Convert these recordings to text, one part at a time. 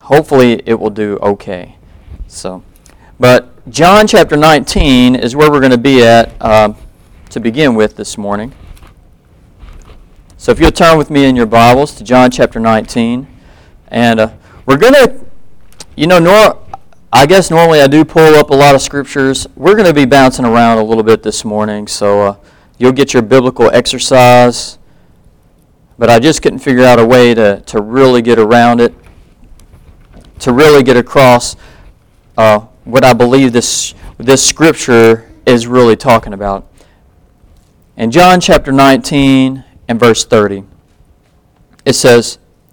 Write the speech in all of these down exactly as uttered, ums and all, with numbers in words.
hopefully it will do okay. So, but John chapter nineteen is where we're going to be at uh, to begin with this morning. So if you'll turn with me in your Bibles to John chapter nineteen, and uh, we're going to, you know, nor I guess normally I do pull up a lot of scriptures. We're going to be bouncing around a little bit this morning, so uh, you'll get your biblical exercise. But I just couldn't figure out a way to, to really get around it, to really get across uh, what I believe this this scripture is really talking about. In John chapter nineteen and verse thirty, it says,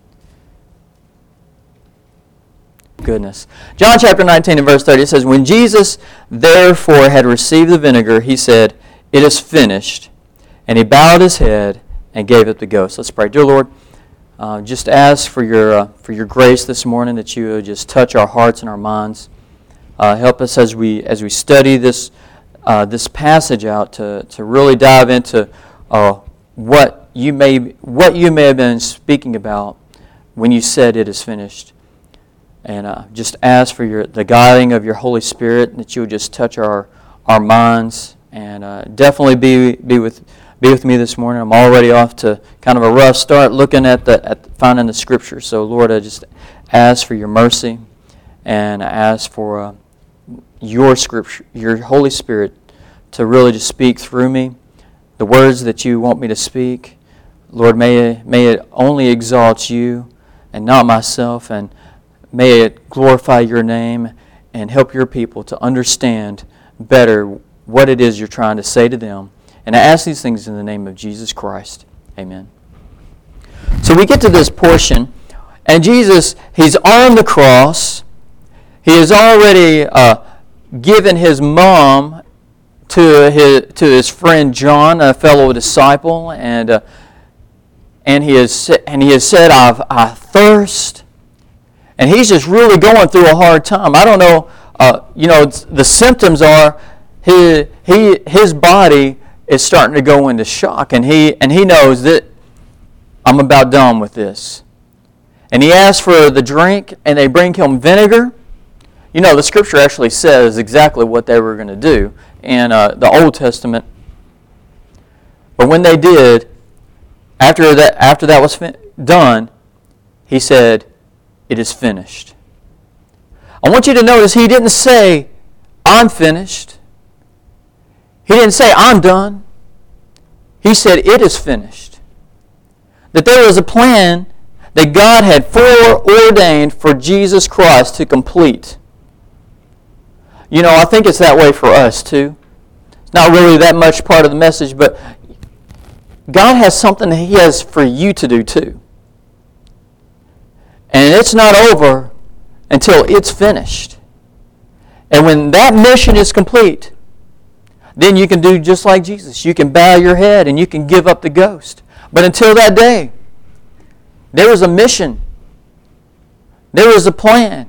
goodness. John chapter nineteen and verse thirty, it says, when Jesus therefore had received the vinegar, he said, it is finished. And he bowed his head and gave up the ghost. Let's pray. Dear Lord, uh, just ask for your uh, for your grace this morning, that you would just touch our hearts and our minds. Uh, help us as we as we study this uh, this passage out to, to really dive into uh, what you may what you may have been speaking about when you said it is finished. And uh, just ask for your the guiding of your Holy Spirit, that you would just touch our our minds, and uh, definitely be be with be with me this morning. I'm already off to kind of a rough start looking at the at finding the Scripture. So Lord, I just ask for your mercy, and I ask for uh, your Scripture, your Holy Spirit, to really just speak through me the words that you want me to speak. Lord, may it, may it only exalt you and not myself, and may it glorify your name and help your people to understand better what it is you're trying to say to them. And I ask these things in the name of Jesus Christ. Amen. So we get to this portion, and Jesus, he's on the cross. He has already uh, given his mom to his to his friend John, a fellow disciple, and uh, and he has and he has said, "I I thirst." And he's just really going through a hard time. I don't know, uh, you know, the symptoms are his, he, his body is starting to go into shock. And he, and he knows that I'm about done with this. And he asks for the drink, and they bring him vinegar. You know, the Scripture actually says exactly what they were going to do in uh, the Old Testament. But when they did, after that, after that was fin- done, he said, it is finished. I want you to notice he didn't say, I'm finished. He didn't say, I'm done. He said, it is finished. That there was a plan that God had foreordained for Jesus Christ to complete. You know, I think it's that way for us too. It's not really that much part of the message, but God has something that He has for you to do too. And it's not over until it's finished. And when that mission is complete, then you can do just like Jesus. You can bow your head and you can give up the ghost. But until that day, there is a mission. There is a plan.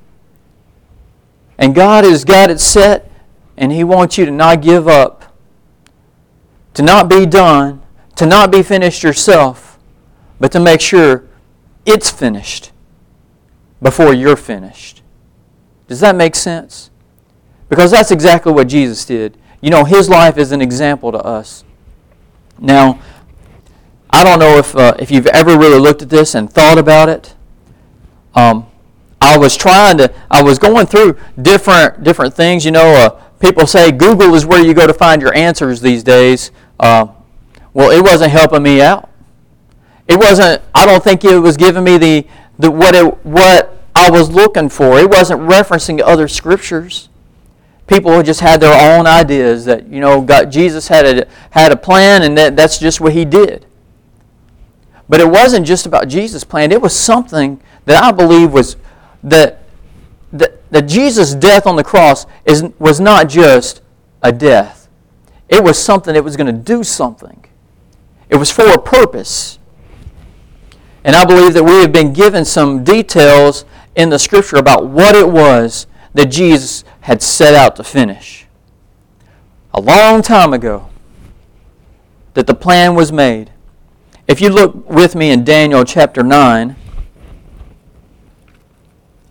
And God has got it set, and He wants you to not give up, to not be done, to not be finished yourself, but to make sure it's finished before you're finished. Does that make sense? Because that's exactly what Jesus did. You know, His life is an example to us. Now, I don't know if uh, if you've ever really looked at this and thought about it. Um, I was trying to, I was going through different different things. You know, uh, people say Google is where you go to find your answers these days. Uh, well, it wasn't helping me out. It wasn't, I don't think it was giving me the, the what it, what I was looking for. It wasn't referencing other scriptures. People just had their own ideas that, you know, God, Jesus had a, had a plan, and that, that's just what He did. But it wasn't just about Jesus' plan. It was something that I believe was that that, that Jesus' death on the cross is was not just a death. It was something that was going to do something. It was for a purpose. And I believe that we have been given some details in the Scripture about what it was that Jesus had set out to finish. A long time ago, that the plan was made. If you look with me in Daniel chapter nine,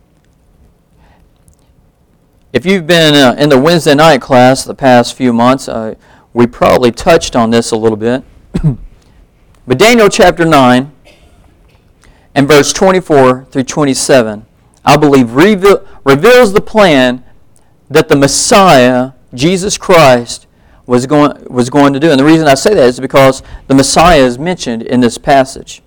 If you've been uh, in the Wednesday night class the past few months, uh, we probably touched on this a little bit. But Daniel chapter nine and verse twenty-four through twenty-seven, I believe, reveal, reveals the plan that the Messiah, Jesus Christ, was going, was going to do. And the reason I say that is because the Messiah is mentioned in this passage.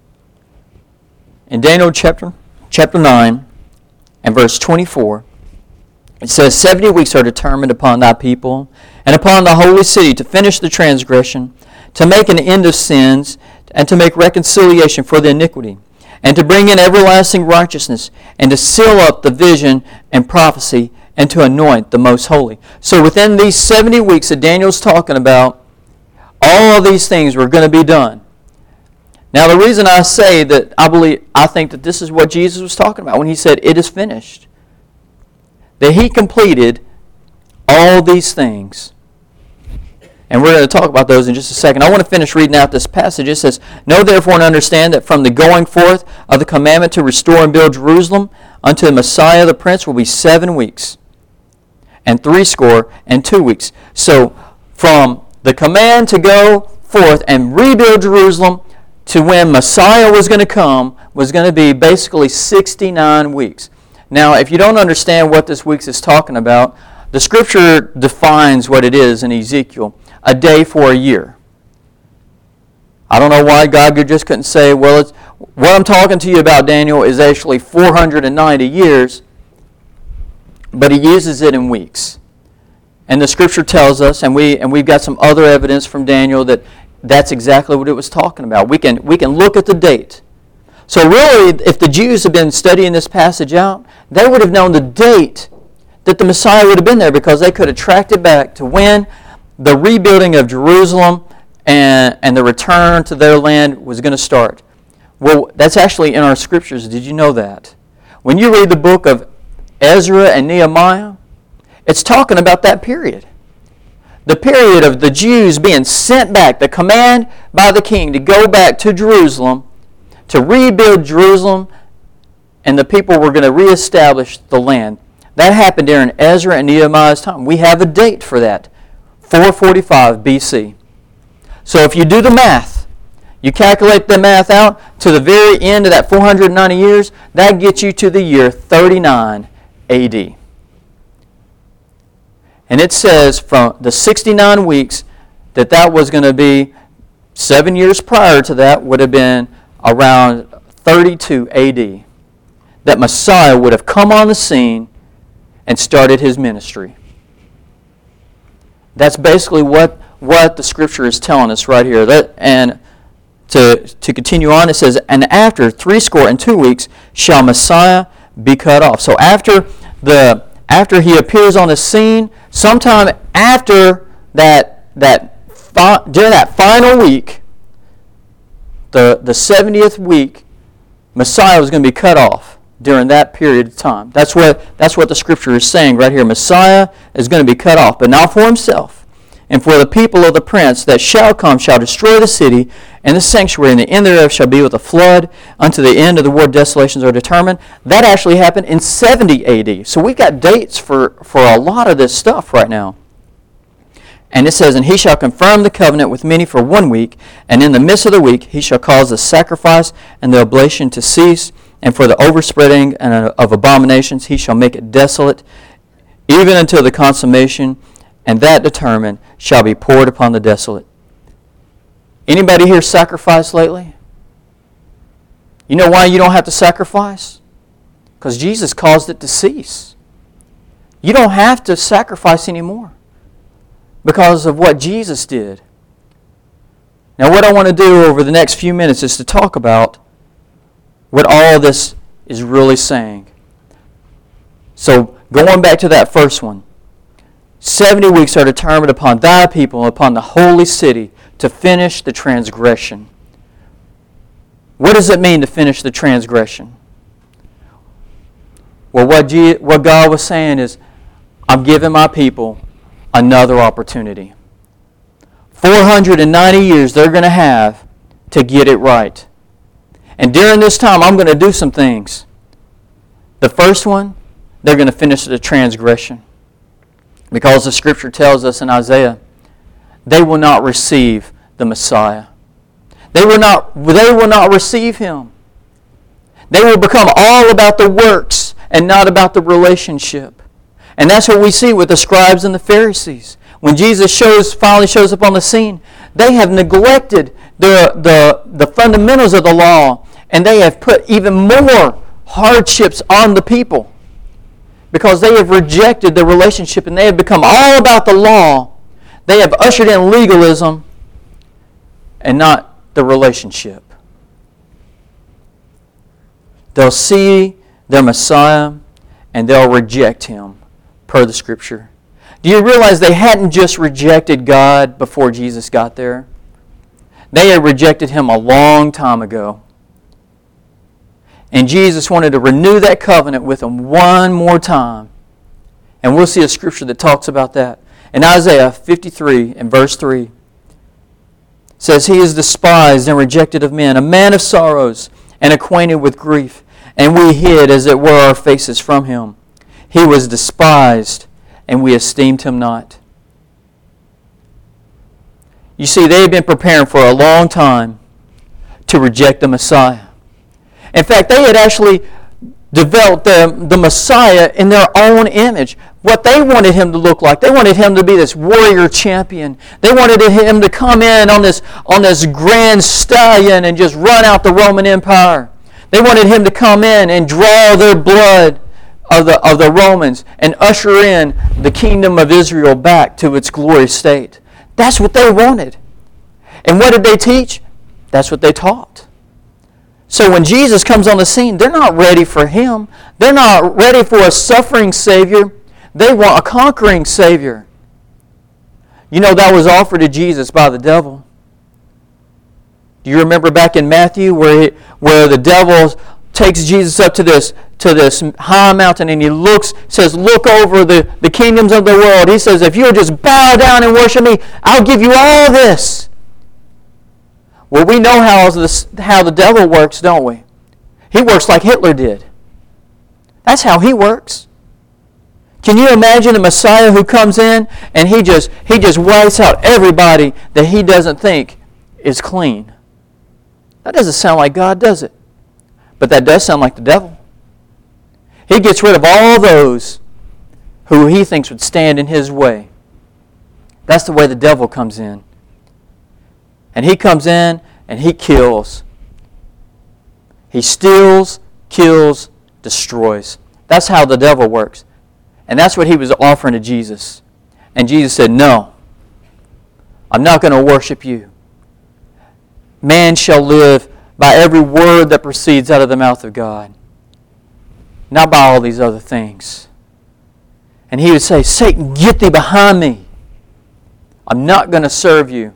In Daniel chapter, chapter nine and verse twenty-four, it says, seventy weeks are determined upon thy people and upon the holy city to finish the transgression, to make an end of sins, and to make reconciliation for the iniquity, and to bring in everlasting righteousness, and to seal up the vision and prophecy, and to anoint the most holy. So within these seventy weeks that Daniel's talking about, all of these things were going to be done. Now the reason I say that I believe, I think that this is what Jesus was talking about when he said, it is finished. That he completed all these things. And we're going to talk about those in just a second. I want to finish reading out this passage. It says, know therefore and understand that from the going forth of the commandment to restore and build Jerusalem unto the Messiah the Prince will be seven weeks. And threescore and two weeks. So from the command to go forth and rebuild Jerusalem to when Messiah was going to come was going to be basically sixty-nine weeks. Now, if you don't understand what this week is talking about, the Scripture defines what it is in Ezekiel, a day for a year. I don't know why God just couldn't say, well, it's, what I'm talking to you about, Daniel, is actually four hundred ninety years, but he uses it in weeks. And the Scripture tells us, and, we, and we've got some other evidence from Daniel, that that's exactly what it was talking about. We can, we can look at the date. So really, if the Jews had been studying this passage out, they would have known the date that the Messiah would have been there, because they could have tracked it back to when the rebuilding of Jerusalem and, and the return to their land was going to start. Well, that's actually in our Scriptures. Did you know that? When you read the book of Ezra and Nehemiah, it's talking about that period. The period of the Jews being sent back, the command by the king to go back to Jerusalem, to rebuild Jerusalem, and the people were going to reestablish the land. That happened during Ezra and Nehemiah's time. We have a date for that, four forty-five B C. So if you do the math, you calculate the math out to the very end of that four hundred ninety years, that gets you to the year thirty-nine A D. And it says from the sixty-nine weeks that that was going to be, seven years prior to that would have been around thirty-two A D. That Messiah would have come on the scene and started his ministry. That's basically what, what the Scripture is telling us right here. That, and to, to continue on, it says, and after threescore and two weeks shall Messiah be cut off. So after the after he appears on the scene, sometime after that that fi- during that final week, the the seventieth week, Messiah was going to be cut off during that period of time. That's what that's what the Scripture is saying right here. Messiah is going to be cut off, but not for himself. And for the people of the prince that shall come shall destroy the city and the sanctuary, and the end thereof shall be with a flood unto the end of the war desolations are determined. That actually happened in seventy A D. So we've got dates for, for a lot of this stuff right now. And it says, and he shall confirm the covenant with many for one week, and in the midst of the week he shall cause the sacrifice and the oblation to cease, and for the overspreading of abominations he shall make it desolate, even until the consummation, and that determined shall be poured upon the desolate. Anybody here sacrificed lately? You know why you don't have to sacrifice? Because Jesus caused it to cease. You don't have to sacrifice anymore because of what Jesus did. Now what I want to do over the next few minutes is to talk about what all of this is really saying. So going back to that first one, seventy weeks are determined upon thy people and upon the holy city to finish the transgression. What does it mean to finish the transgression? Well, what, G- what God was saying is, I'm giving my people another opportunity. four hundred ninety years they're going to have to get it right. And during this time, I'm going to do some things. The first one they're going to finish the transgression. Because the Scripture tells us in Isaiah, they will not receive the Messiah. They will not, they will not receive Him. They will become all about the works and not about the relationship. And that's what we see with the scribes and the Pharisees. When Jesus shows, finally shows up on the scene, they have neglected the, the, the fundamentals of the law, and they have put even more hardships on the people because they have rejected the relationship and they have become all about the law. They have ushered in legalism and not the relationship. They'll see their Messiah and they'll reject Him per the Scripture. Do you realize they hadn't just rejected God before Jesus got there? They had rejected Him a long time ago. And Jesus wanted to renew that covenant with them one more time. And we'll see a scripture that talks about that. In Isaiah fifty-three and verse three, it says, He is despised and rejected of men, a man of sorrows and acquainted with grief. And we hid, as it were, our faces from Him. He was despised, and we esteemed Him not. You see, they had been preparing for a long time to reject the Messiah. In fact, they had actually developed the, the Messiah in their own image. What they wanted Him to look like. They wanted Him to be this warrior champion. They wanted Him to come in on this, on this grand stallion and just run out the Roman Empire. They wanted Him to come in and draw their blood of the, of the Romans and usher in the kingdom of Israel back to its glorious state. That's what they wanted. And what did they teach? That's what they taught. So when Jesus comes on the scene, they're not ready for Him. They're not ready for a suffering Savior. They want a conquering Savior. You know, that was offered to Jesus by the devil. Do you remember back in Matthew where, he, where the devil takes Jesus up to this, to this high mountain and he looks, says, look over the, the kingdoms of the world. He says, if you'll just bow down and worship me, I'll give you all this. Well, we know how, this, how the devil works, don't we? He works like Hitler did. That's how he works. Can you imagine a Messiah who comes in and he just he just wipes out everybody that he doesn't think is clean? That doesn't sound like God, does it? But that does sound like the devil. He gets rid of all those who he thinks would stand in his way. That's the way the devil comes in. And he comes in and he kills. He steals, kills, destroys. That's how the devil works. And that's what he was offering to Jesus. And Jesus said, no, I'm not going to worship you. Man shall live by every word that proceeds out of the mouth of God, not by all these other things. And he would say, Satan, get thee behind me. I'm not going to serve you.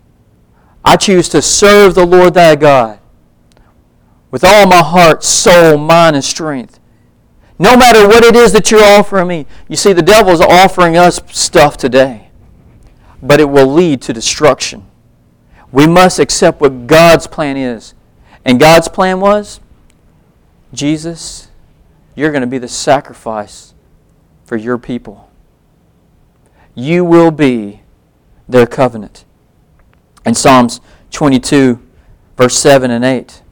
I choose to serve the Lord thy God with all my heart, soul, mind, and strength. No matter what it is that you're offering me. You see, the devil is offering us stuff today, but it will lead to destruction. We must accept what God's plan is. And God's plan was, Jesus, you're going to be the sacrifice for your people. You will be their covenant. In Psalms twenty-two, verse seven and eight,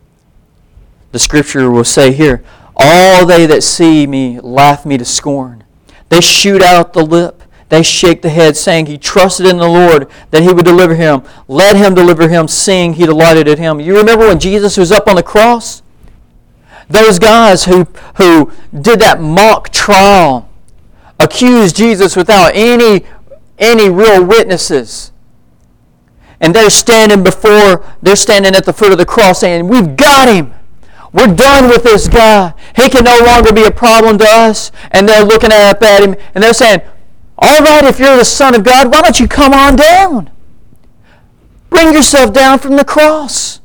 the Scripture will say here, all they that see me laugh me to scorn. They shoot out the lip. They shake the head, saying, He trusted in the Lord that He would deliver him. Let Him deliver him, seeing He delighted in him. You remember when Jesus was up on the cross? Those guys who, who did that mock trial accused Jesus without any, any real witnesses. And they're standing before, they're standing at the foot of the cross saying, we've got Him. We're done with this guy. He can no longer be a problem to us. And they're looking up at Him and they're saying, all right, if you're the Son of God, why don't you come on down? Bring yourself down from the cross.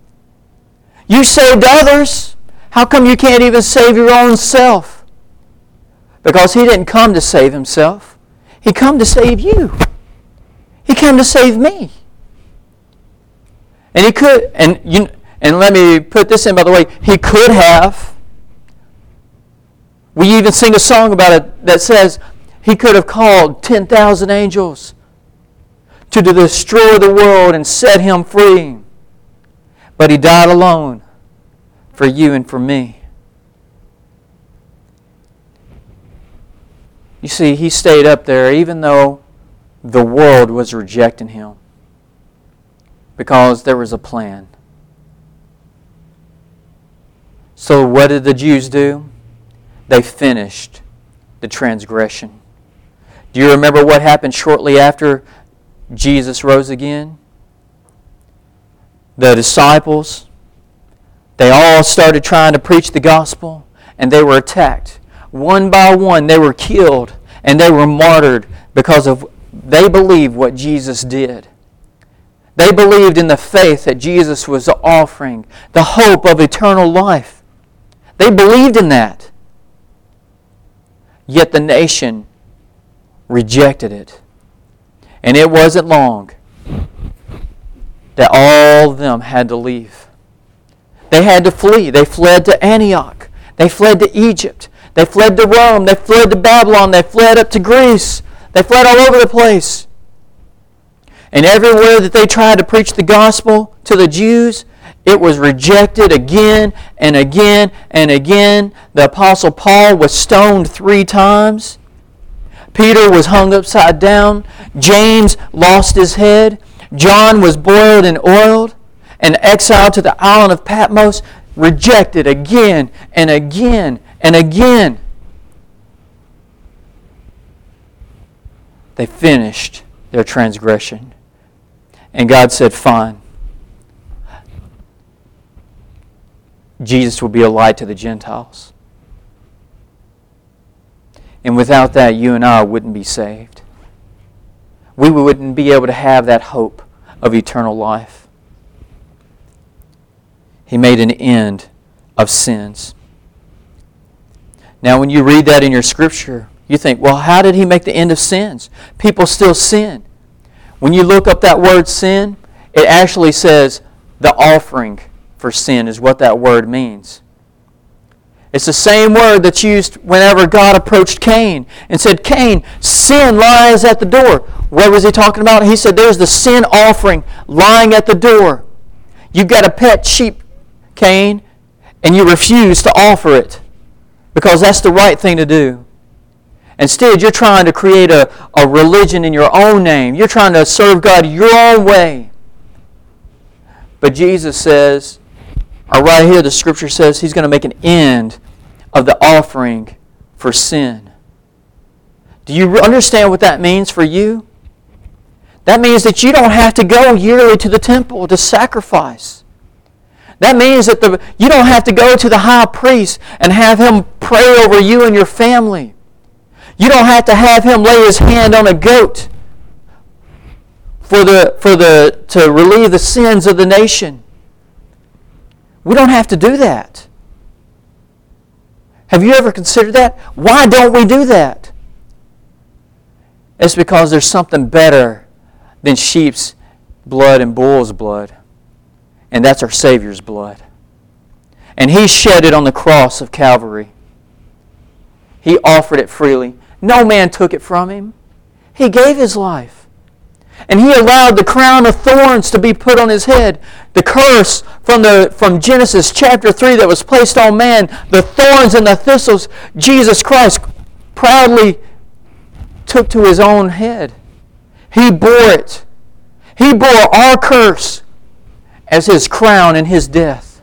You saved others. How come you can't even save your own self? Because He didn't come to save Himself. He come to save you. He came to save me. And He could, and you, and let me put this in, by the way, He could have We even sing a song about it that says He could have called ten thousand angels to destroy the world and set Him free. But He died alone for you and for me. You see, He stayed up there even though the world was rejecting Him, because there was a plan. So what did the Jews do? They finished the transgression. Do you remember what happened shortly after Jesus rose again? The disciples, they all started trying to preach the gospel, and they were attacked. One by one, they were killed, and they were martyred because of they believed what Jesus did. They believed in the faith that Jesus was offering, the hope of eternal life. They believed in that. Yet the nation rejected it. And it wasn't long that all of them had to leave. They had to flee. They fled to Antioch. They fled to Egypt. They fled to Rome. They fled to Babylon. They fled up to Greece. They fled all over the place. And everywhere that they tried to preach the gospel to the Jews, it was rejected again and again and again. The Apostle Paul was stoned three times. Peter was hung upside down. James lost his head. John was boiled and oiled and exiled to the island of Patmos, rejected again and again and again. They finished their transgression. And God said, fine. Jesus will be a light to the Gentiles. And without that, you and I wouldn't be saved. We wouldn't be able to have that hope of eternal life. He made an end of sins. Now, when you read that in your scripture, you think, well, how did He make the end of sins? People still sin. When you look up that word sin, it actually says the offering for sin is what that word means. It's the same word that's used whenever God approached Cain and said, Cain, sin lies at the door. What was He talking about? He said, there's the sin offering lying at the door. You've got a pet sheep, Cain, and you refuse to offer it because that's the right thing to do. Instead, you're trying to create a, a religion in your own name. You're trying to serve God your own way. But Jesus says, or right here the Scripture says He's going to make an end of the offering for sin. Do you understand what that means for you? That means that you don't have to go yearly to the temple to sacrifice. That means that the, you don't have to go to the high priest and have him pray over you and your family. You don't have to have him lay his hand on a goat for the for the to relieve the sins of the nation. We don't have to do that. Have you ever considered that? Why don't we do that? It's because there's something better than sheep's blood and bull's blood. And that's our Savior's blood. And He shed it on the cross of Calvary. He offered it freely. No man took it from Him. He gave His life. And He allowed the crown of thorns to be put on His head. The curse from the from Genesis chapter three that was placed on man, the thorns and the thistles, Jesus Christ proudly took to His own head. He bore it. He bore our curse as His crown in His death.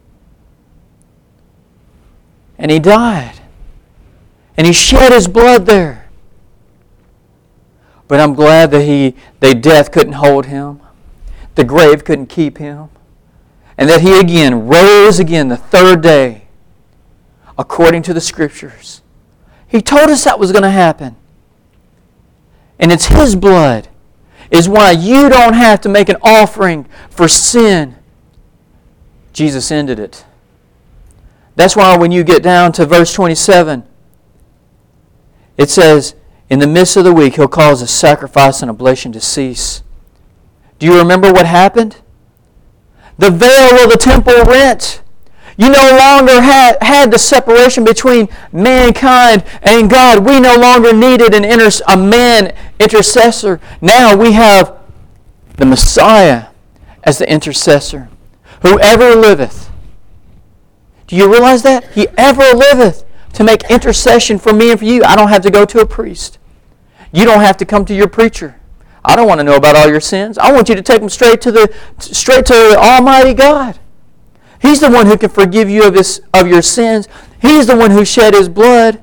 And He died. And He shed His blood there. But I'm glad that he, that death couldn't hold Him. The grave couldn't keep Him. And that He again rose again the third day according to the Scriptures. He told us that was going to happen. And it's His blood is why you don't have to make an offering for sin. Jesus ended it. That's why when you get down to verse twenty-seven, it says, in the midst of the week, He'll cause the sacrifice and oblation to cease. Do you remember what happened? The veil of the temple rent. You no longer had, had the separation between mankind and God. We no longer needed an inter- a man intercessor. Now we have the Messiah as the intercessor. Whoever liveth. Do you realize that? He ever liveth to make intercession for me and for you. I don't have to go to a priest. You don't have to come to your preacher. I don't want to know about all your sins. I want you to take them straight to the straight to the Almighty God. He's the one who can forgive you of his, of your sins. He's the one who shed His blood.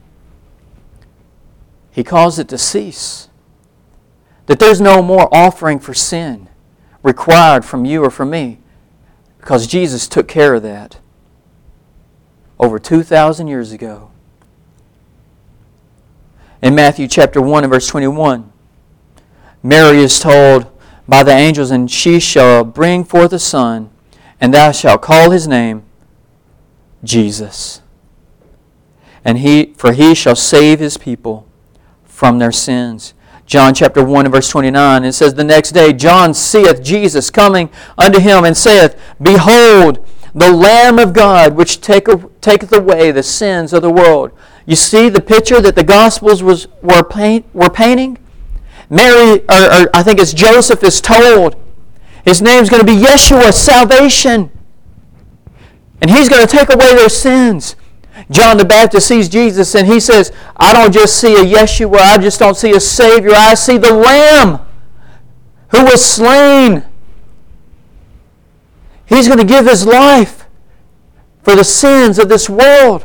He calls it to cease. That there's no more offering for sin required from you or from me, because Jesus took care of that over two thousand years ago. In Matthew chapter one and verse twenty-one, Mary is told by the angels, and she shall bring forth a son, and thou shalt call his name Jesus. And he, for he shall save his people from their sins. John chapter one and verse twenty-nine, it says, the next day John seeth Jesus coming unto him, and saith, Behold, the Lamb of God, which taketh, taketh away the sins of the world. You see the picture that the Gospels was, were, paint, were painting? Mary, or, or I think it's Joseph, is told his name's going to be Yeshua, salvation. And He's going to take away their sins. John the Baptist sees Jesus and he says, I don't just see a Yeshua, I just don't see a Savior, I see the Lamb who was slain. He's going to give His life for the sins of this world.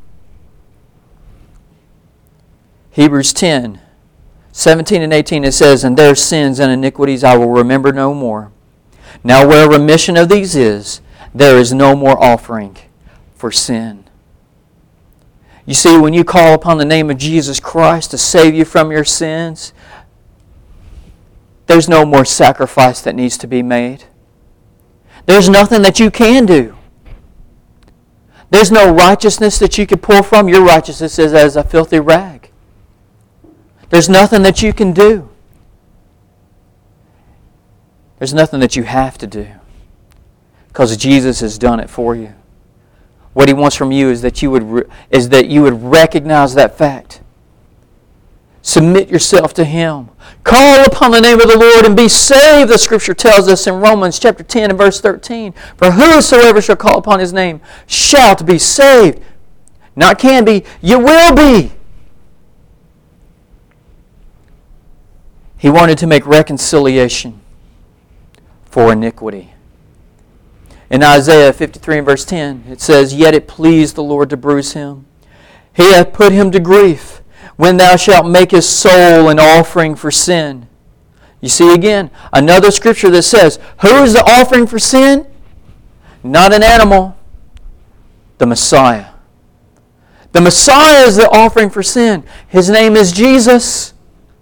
Hebrews ten, seventeen and eighteen, it says, And their sins and iniquities I will remember no more. Now where remission of these is, there is no more offering for sin. You see, when you call upon the name of Jesus Christ to save you from your sins, there's no more sacrifice that needs to be made. There's nothing that you can do. There's no righteousness that you can pull from. Your righteousness is as a filthy rag. There's nothing that you can do. There's nothing that you have to do, because Jesus has done it for you. What He wants from you is that you would re- is that you would recognize that fact. Submit yourself to Him. Call upon the name of the Lord and be saved, the Scripture tells us in Romans chapter ten and verse thirteen. For whosoever shall call upon His name shalt be saved. Not can be, you will be. He wanted to make reconciliation for iniquity. In Isaiah fifty-three and verse ten, it says, Yet it pleased the Lord to bruise him. He hath put him to grief, when thou shalt make his soul an offering for sin. You see again, another scripture that says, who is the offering for sin? Not an animal, the Messiah. The Messiah is the offering for sin. His name is Jesus.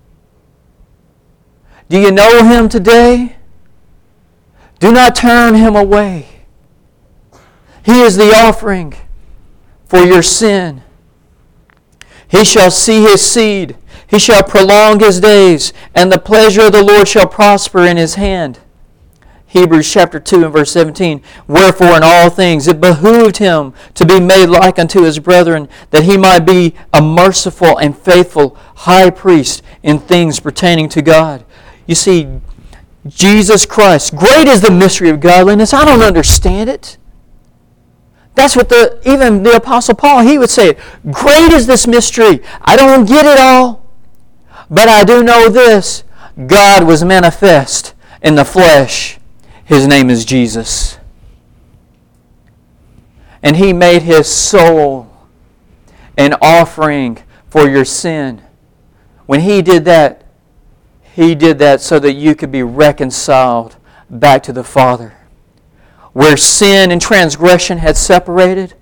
Do you know Him today? Do not turn Him away. He is the offering for your sin. He shall see His seed. He shall prolong His days, and the pleasure of the Lord shall prosper in His hand. Hebrews chapter two and verse seventeen. Wherefore in all things it behooved Him to be made like unto His brethren, that He might be a merciful and faithful high priest in things pertaining to God. You see, Jesus Christ, great is the mystery of godliness. I don't understand it. That's what the even the Apostle Paul, he would say it. Great is this mystery. I don't get it all. But I do know this. God was manifest in the flesh. His name is Jesus. And He made His soul an offering for your sin. When He did that, He did that so that you could be reconciled back to the Father. Where sin and transgression had separated,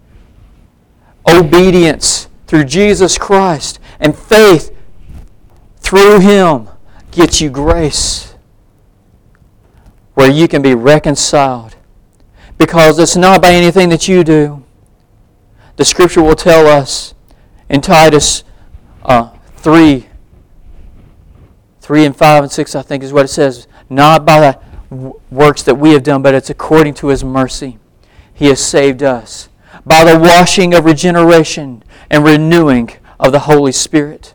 obedience through Jesus Christ and faith through Him gets you grace. Where you can be reconciled. Because it's not by anything that you do. The Scripture will tell us in Titus uh, three, three and five and six, I think is what it says. Not by the works that we have done, but it's according to His mercy. He has saved us by the washing of regeneration and renewing of the Holy Spirit.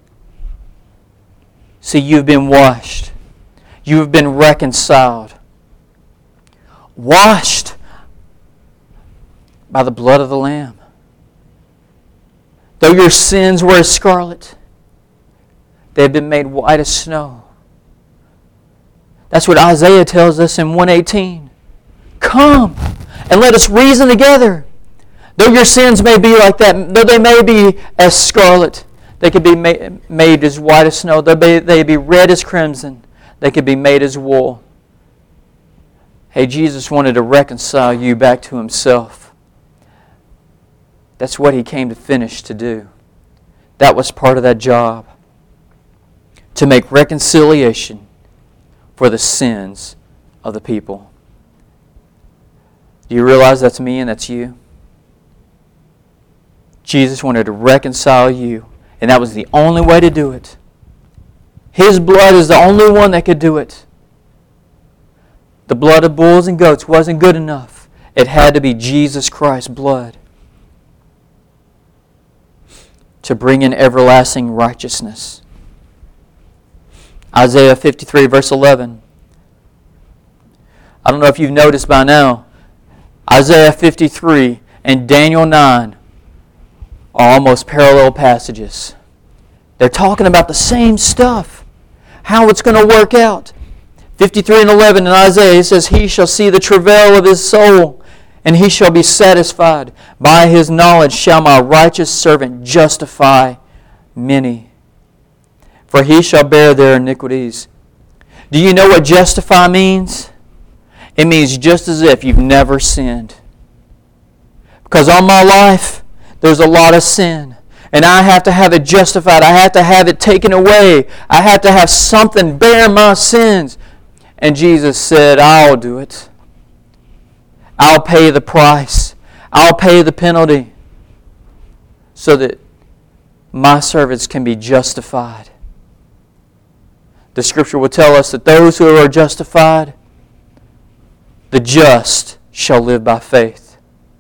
See, you've been washed. You have been reconciled. Washed by the blood of the Lamb. Though your sins were as scarlet, they have been made white as snow. That's what Isaiah tells us in one eighteen. Come and let us reason together. Though your sins may be like that, though they may be as scarlet, they could be made, made as white as snow. Though they, they be red as crimson, they could be made as wool. Hey, Jesus wanted to reconcile you back to Himself. That's what He came to finish to do. That was part of that job. To make reconciliation for the sins of the people. Do you realize that's me and that's you? Jesus wanted to reconcile you, and that was the only way to do it. His blood is the only one that could do it. The blood of bulls and goats wasn't good enough. It had to be Jesus Christ's blood to bring in everlasting righteousness. Isaiah fifty-three, verse eleven. I don't know if you've noticed by now, Isaiah fifty-three and Daniel nine are almost parallel passages. They're talking about the same stuff, how it's going to work out. fifty-three and eleven in Isaiah, it says, He shall see the travail of His soul, and He shall be satisfied. By His knowledge shall my righteous servant justify many, for he shall bear their iniquities. Do you know what justify means? It means just as if you've never sinned. Because on my life, there's a lot of sin. And I have to have it justified. I have to have it taken away. I have to have something bear my sins. And Jesus said, I'll do it. I'll pay the price. I'll pay the penalty. So that my servants can be justified. The Scripture will tell us that those who are justified, the just shall live by faith.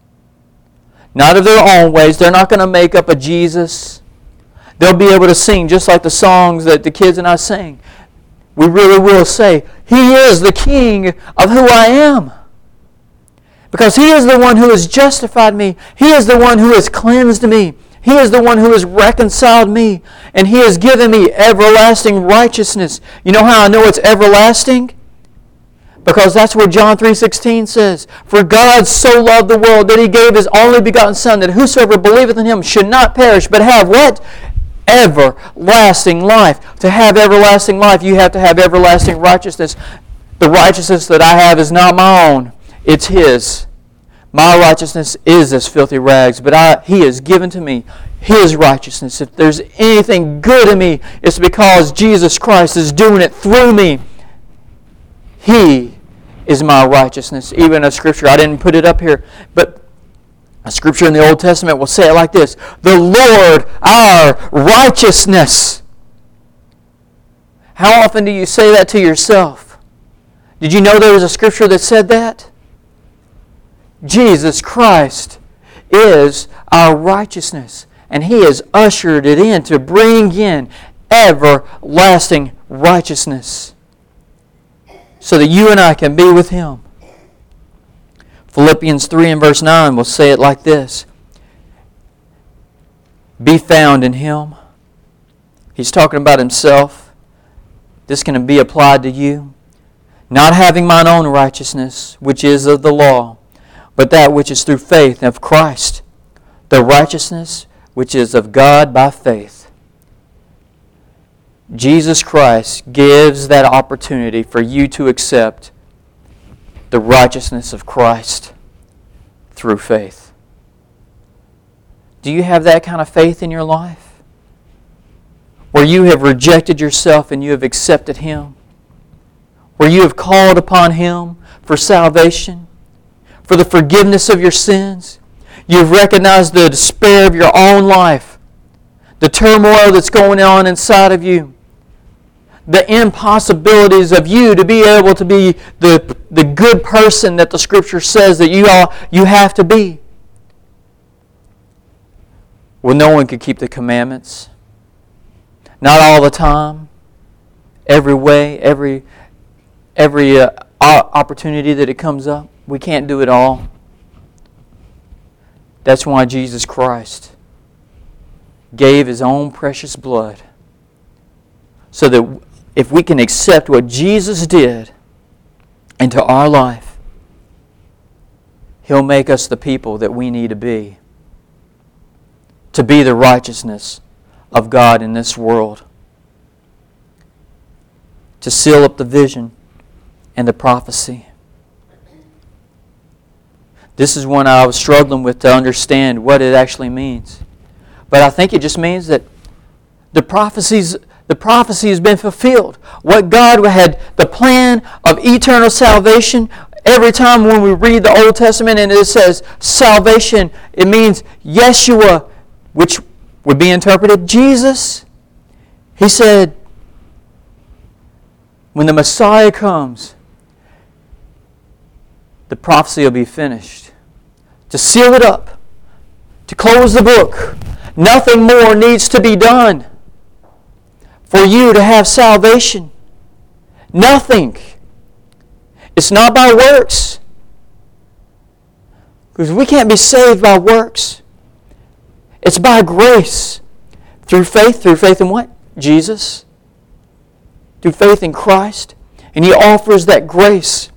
Not of their own ways. They're not going to make up a Jesus. They'll be able to sing just like the songs that the kids and I sing. We really will say, He is the King of who I am. Because He is the one who has justified me. He is the one who has cleansed me. He is the one who has reconciled me. And He has given me everlasting righteousness. You know how I know it's everlasting? Because that's what John three sixteen says. For God so loved the world that He gave His only begotten Son, that whosoever believeth in Him should not perish, but have what? Everlasting life. To have everlasting life, you have to have everlasting righteousness. The righteousness that I have is not my own. It's His. My righteousness is as filthy rags, but I, He has given to me His righteousness. If there's anything good in me, it's because Jesus Christ is doing it through me. He is my righteousness. Even a scripture, I didn't put it up here, but a scripture in the Old Testament will say it like this: the Lord our righteousness. How often do you say that to yourself? Did you know there was a scripture that said that? Jesus Christ is our righteousness. And He has ushered it in to bring in everlasting righteousness. So that you and I can be with Him. Philippians three and verse nine will say it like this: be found in Him. He's talking about Himself. This can be applied to you. Not having mine own righteousness, which is of the law, but that which is through faith of Christ, the righteousness which is of God by faith. Jesus Christ gives that opportunity for you to accept the righteousness of Christ through faith. Do you have that kind of faith in your life? Where you have rejected yourself and you have accepted Him? Where you have called upon Him for salvation? For the forgiveness of your sins? You've recognized the despair of your own life. The turmoil that's going on inside of you. the impossibilities of you to be able to be the, the good person that the Scripture says that you are, you have to be. Well, no one could keep the commandments. Not all the time. Every way, every, every uh, opportunity that it comes up. We can't do it all. That's why Jesus Christ gave His own precious blood, so that if we can accept what Jesus did into our life, He'll make us the people that we need to be, to be the righteousness of God in this world, to seal up the vision and the prophecy. This is one I was struggling with to understand what it actually means. But I think it just means that the prophecies, the prophecy has been fulfilled. What God had, the plan of eternal salvation, every time when we read the Old Testament and it says salvation, it means Yeshua, which would be interpreted Jesus. He said, when the Messiah comes, the prophecy will be finished. To seal it up, to close the book. Nothing more needs to be done for you to have salvation. Nothing. It's not by works. Because we can't be saved by works. It's by grace. Through faith. Through faith in what? Jesus. Through faith in Christ. And He offers that grace.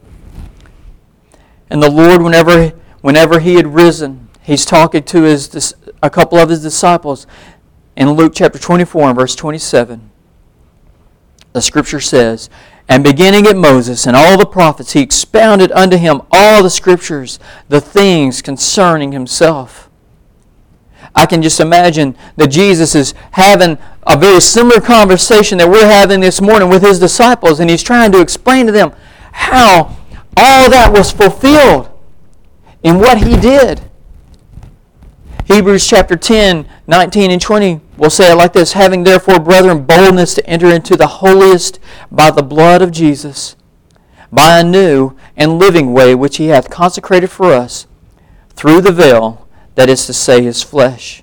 And the Lord, whenever, whenever He had risen, He's talking to his, a couple of His disciples. In Luke chapter twenty-four and verse twenty-seven, the Scripture says, "And beginning at Moses and all the prophets, He expounded unto him all the Scriptures, the things concerning Himself." I can just imagine that Jesus is having a very similar conversation that we're having this morning with His disciples, and He's trying to explain to them how all that was fulfilled in what He did. Hebrews chapter ten, nineteen and twenty will say it like this, "Having therefore, brethren, boldness to enter into the holiest by the blood of Jesus, by a new and living way which He hath consecrated for us, through the veil, that is to say, His flesh."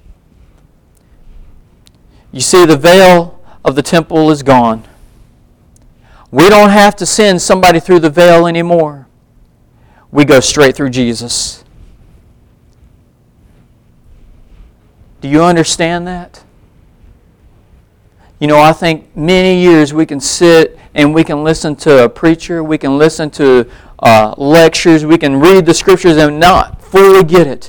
You see, the veil of the temple is gone. We don't have to send somebody through the veil anymore. We go straight through Jesus. Do you understand that? You know, I think many years we can sit and we can listen to a preacher, we can listen to uh, lectures, we can read the Scriptures and not fully get it.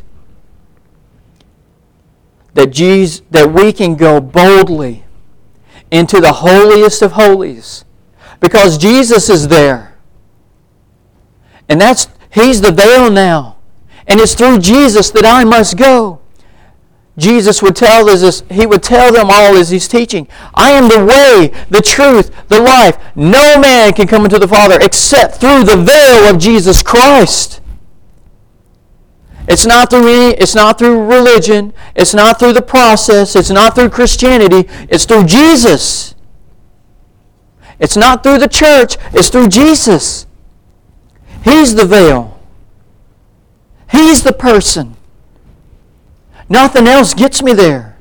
That Jesus, that we can go boldly into the holiest of holies because Jesus is there. And that's He's the veil now. And it's through Jesus that I must go. Jesus would tell us, He would tell them all as He's teaching, "I am the way, the truth, the life. No man can come into the Father except through the veil of Jesus Christ." It's not through any, it's not through religion. It's not through the process. It's not through Christianity. It's through Jesus. It's not through the church. It's through Jesus. He's the veil. He's the person. Nothing else gets me there.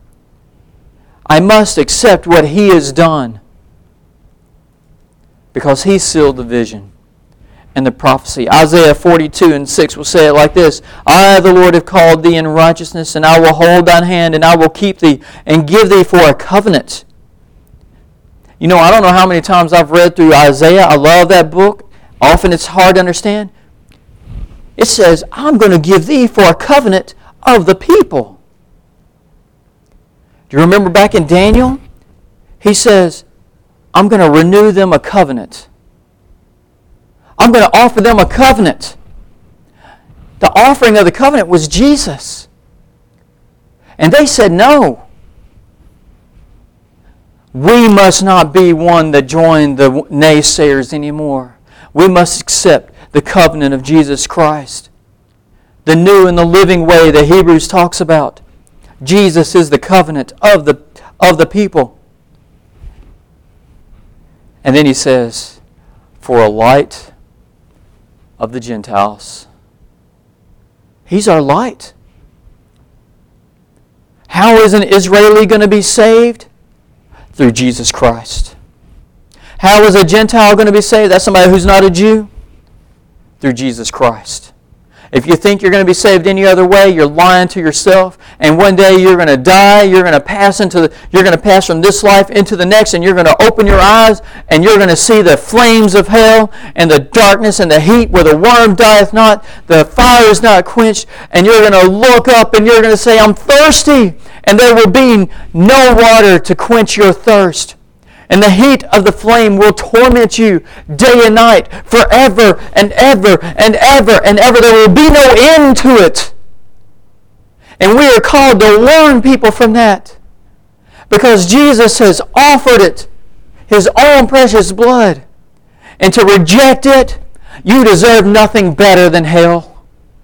I must accept what He has done because He sealed the vision and the prophecy. Isaiah forty-two and six will say it like this, "I, the Lord, have called thee in righteousness, and I will hold thine hand, and I will keep thee, and give thee for a covenant." You know, I don't know how many times I've read through Isaiah. I love that book. Often it's hard to understand. It says, "I'm going to give thee for a covenant of the people." Do you remember back in Daniel? He says, "I'm going to renew them a covenant. I'm going to offer them a covenant." The offering of the covenant was Jesus. And they said no. We must not be one that join the naysayers anymore. We must accept the covenant of Jesus Christ. The new and the living way that Hebrews talks about. Jesus is the covenant of the, of the people. And then he says, for a light of the Gentiles. He's our light. How is an Israeli going to be saved? Through Jesus Christ. How is a Gentile going to be saved? That's somebody who's not a Jew. Through Jesus Christ. If you think you're going to be saved any other way, you're lying to yourself. And one day you're going to die. You're going to pass into the, you're going to pass from this life into the next, and you're going to open your eyes, and you're going to see the flames of hell and the darkness and the heat where the worm dieth not, the fire is not quenched, and you're going to look up and you're going to say, I'm thirsty, and there will be no water to quench your thirst. And the heat of the flame will torment you day and night, forever and ever and ever and ever. There will be no end to it. And we are called to warn people from that. Because Jesus has offered it, His own precious blood. And to reject it, you deserve nothing better than hell.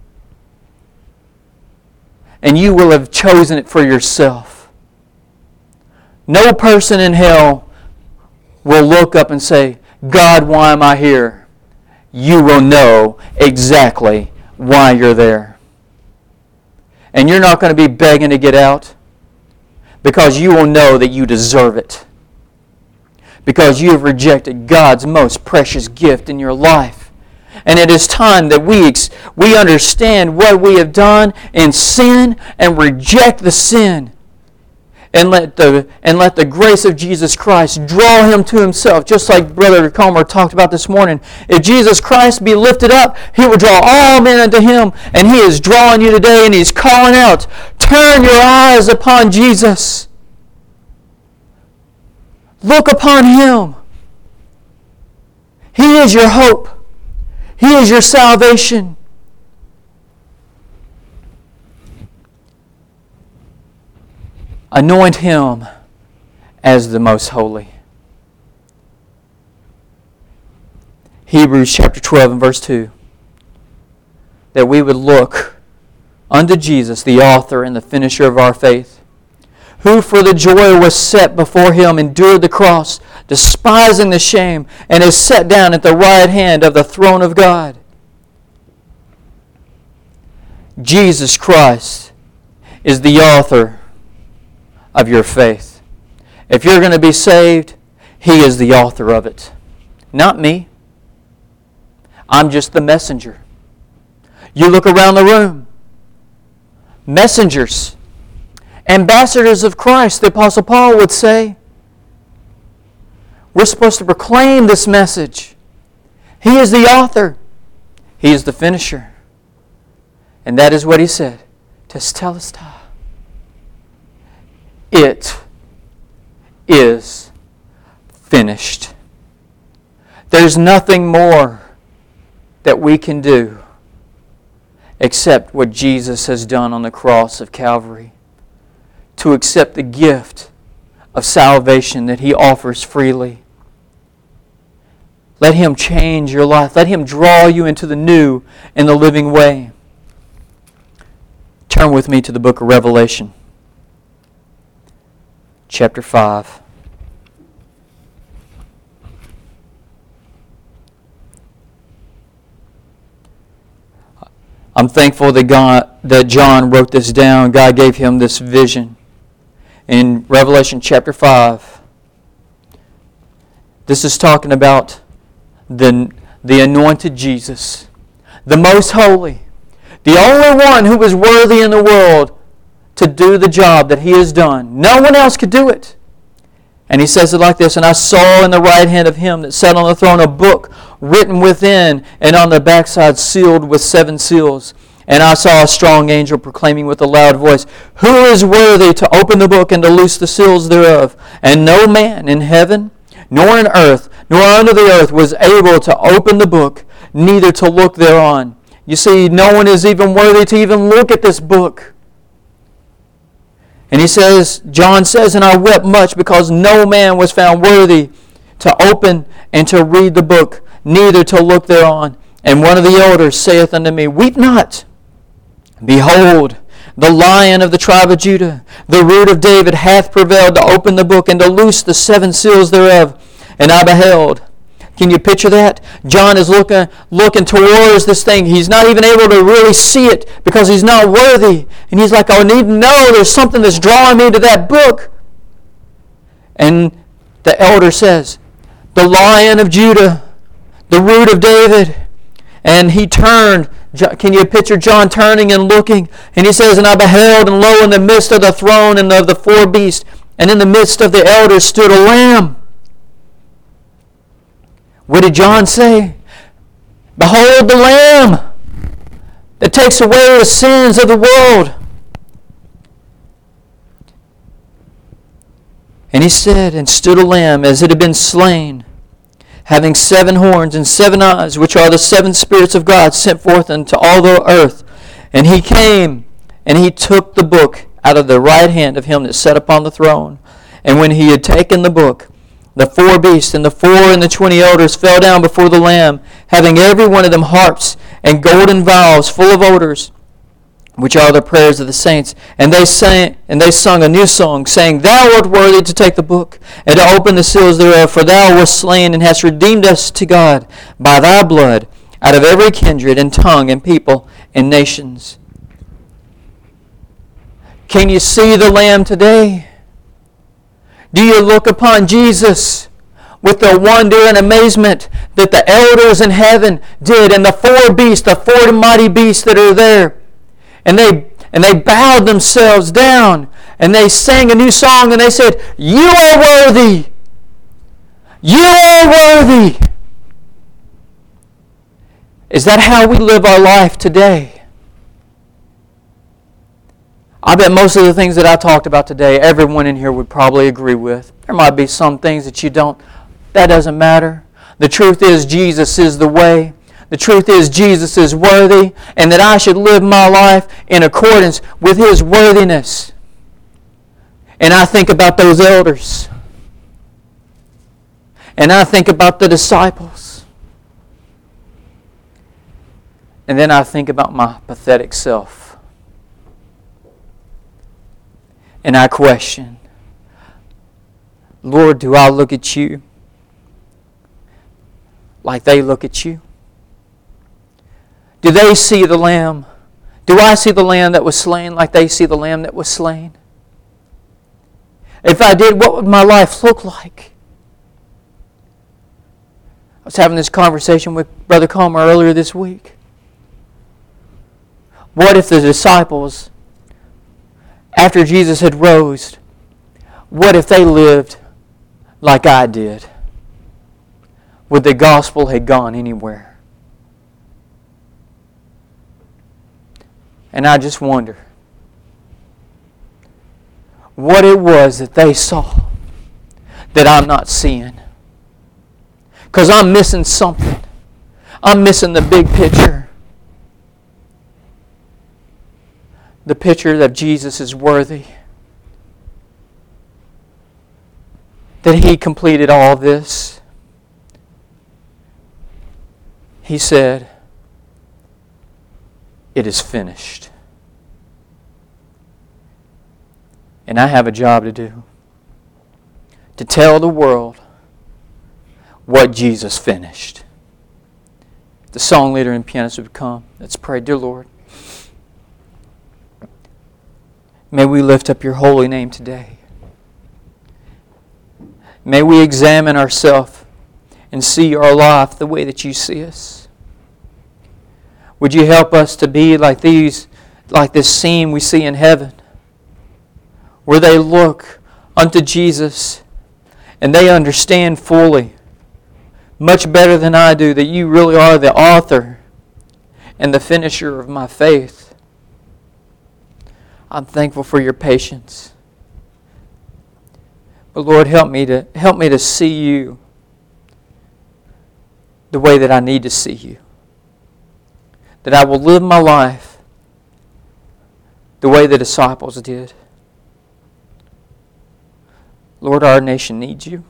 And you will have chosen it for yourself. No person in hell will look up and say, God, why am I here? You will know exactly why you're there. And you're not going to be begging to get out, because you will know that you deserve it. Because you have rejected God's most precious gift in your life. And it is time that we, ex- we understand what we have done in sin and reject the sin. And let the and let the grace of Jesus Christ draw him to Himself, just like Brother Comer talked about this morning. If Jesus Christ be lifted up, He will draw all men unto Him, and He is drawing you today, and He's calling out, turn your eyes upon Jesus. Look upon Him. He is your hope. He is your salvation. Anoint Him as the most holy. Hebrews chapter twelve and verse two. That we would look unto Jesus, the author and the finisher of our faith, who for the joy was set before Him endured the cross, despising the shame, and is set down at the right hand of the throne of God. Jesus Christ is the author of your faith. If you're going to be saved, He is the author of it. Not me. I'm just the messenger. You look around the room. Messengers. Ambassadors of Christ, the Apostle Paul would say. We're supposed to proclaim this message. He is the author. He is the finisher. And that is what he said. Tetelestai. It is finished. There's nothing more that we can do except what Jesus has done on the cross of Calvary. To accept the gift of salvation that He offers freely. Let Him change your life. Let Him draw you into the new and the living way. Turn with me to the book of Revelation. Chapter five. I'm thankful that God, that John wrote this down. God gave him this vision. In Revelation chapter five, this is talking about the, the anointed Jesus, the most holy, the only one who was worthy in the world to do the job that He has done. No one else could do it. And he says it like this, and I saw in the right hand of Him that sat on the throne a book written within, and on the backside sealed with seven seals. And I saw a strong angel proclaiming with a loud voice, Who is worthy to open the book and to loose the seals thereof? And no man in heaven, nor in earth, nor under the earth was able to open the book, neither to look thereon. You see, no one is even worthy to even look at this book. And he says, John says, and I wept much because no man was found worthy to open and to read the book, neither to look thereon. And one of the elders saith unto me, Weep not. Behold, the Lion of the tribe of Judah, the root of David, hath prevailed to open the book and to loose the seven seals thereof. and I beheld. Can you picture that? John is looking looking towards this thing. He's not even able to really see it because he's not worthy. And he's like, I need to know there's something that's drawing me to that book. And the elder says, the Lion of Judah, the Root of David. And he turned. Can you picture John turning and looking? And he says, and I beheld, and lo, in the midst of the throne and of the four beasts, and in the midst of the elders stood a lamb. What did John say? Behold the Lamb that takes away the sins of the world. And he said, and stood a lamb as it had been slain, having seven horns and seven eyes, which are the seven spirits of God sent forth into all the earth. And he came, and he took the book out of the right hand of him that sat upon the throne. And when he had taken the book, the four beasts and the four and the twenty elders fell down before the Lamb, having every one of them harps and golden vials full of odors, which are the prayers of the saints. And they sang, and they sung a new song, saying, Thou art worthy to take the book, and to open the seals thereof, for thou wast slain, and hast redeemed us to God by thy blood, out of every kindred and tongue and people and nations. Can you see the Lamb today? Do you look upon Jesus with the wonder and amazement that the elders in heaven did, and the four beasts, the four mighty beasts that are there? And they and they bowed themselves down, and they sang a new song, and they said, You are worthy! You are worthy! Is that how we live our life today? I bet most of the things that I talked about today, everyone in here would probably agree with. There might be some things that you don't. That doesn't matter. The truth is Jesus is the way. The truth is Jesus is worthy, and that I should live my life in accordance with His worthiness. And I think about those elders. And I think about the disciples. And then I think about my pathetic self. And I question, Lord, do I look at you like they look at you? Do they see the Lamb? Do I see the Lamb that was slain like they see the Lamb that was slain? If I did, what would my life look like? I was having this conversation with Brother Comer earlier this week. What if the disciples, after Jesus had rose, what if they lived like I did? Would the gospel have gone anywhere? And I just wonder what it was that they saw that I'm not seeing. Because I'm missing something. I'm missing the big picture. The picture that Jesus is worthy. That He completed all this. He said, it is finished. And I have a job to do. To tell the world what Jesus finished. The song leader and pianist would come. Let's pray. Dear Lord, may we lift up Your holy name today. May we examine ourselves and see our life the way that You see us. Would You help us to be like these, like this scene we see in heaven, where they look unto Jesus and they understand fully, much better than I do, that You really are the author and the finisher of my faith. I'm thankful for Your patience. But Lord, help me to help me to see You the way that I need to see You. That I will live my life the way the disciples did. Lord, our nation needs You.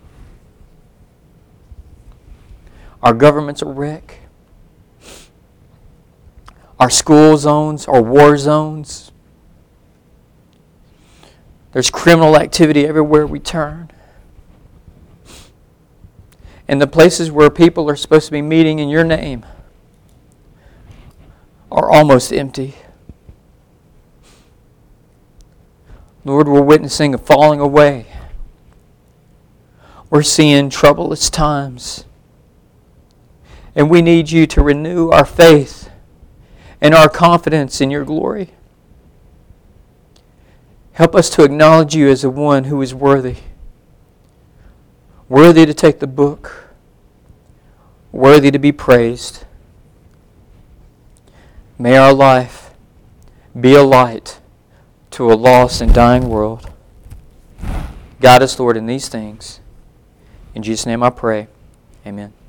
Our government's a wreck. Our school zones are war zones. There's criminal activity everywhere we turn. And the places where people are supposed to be meeting in your name are almost empty. Lord, we're witnessing a falling away. We're seeing troublous times. And we need you to renew our faith and our confidence in your glory. Help us to acknowledge you as the one who is worthy. Worthy to take the book. Worthy to be praised. May our life be a light to a lost and dying world. Guide us, Lord, in these things. In Jesus' name I pray. Amen.